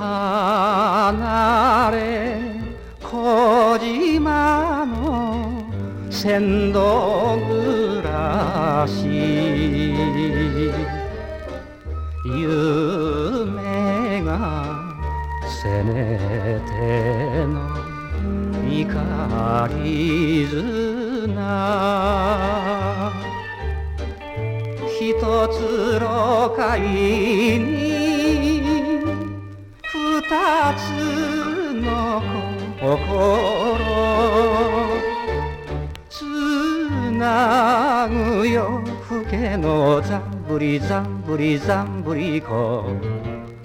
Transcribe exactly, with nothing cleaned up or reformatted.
離れ小島の船頭暮らし夢がせめての怒り綱一つの貝に二つの心つなぐよふけのざんぶりざんぶりざんぶりこ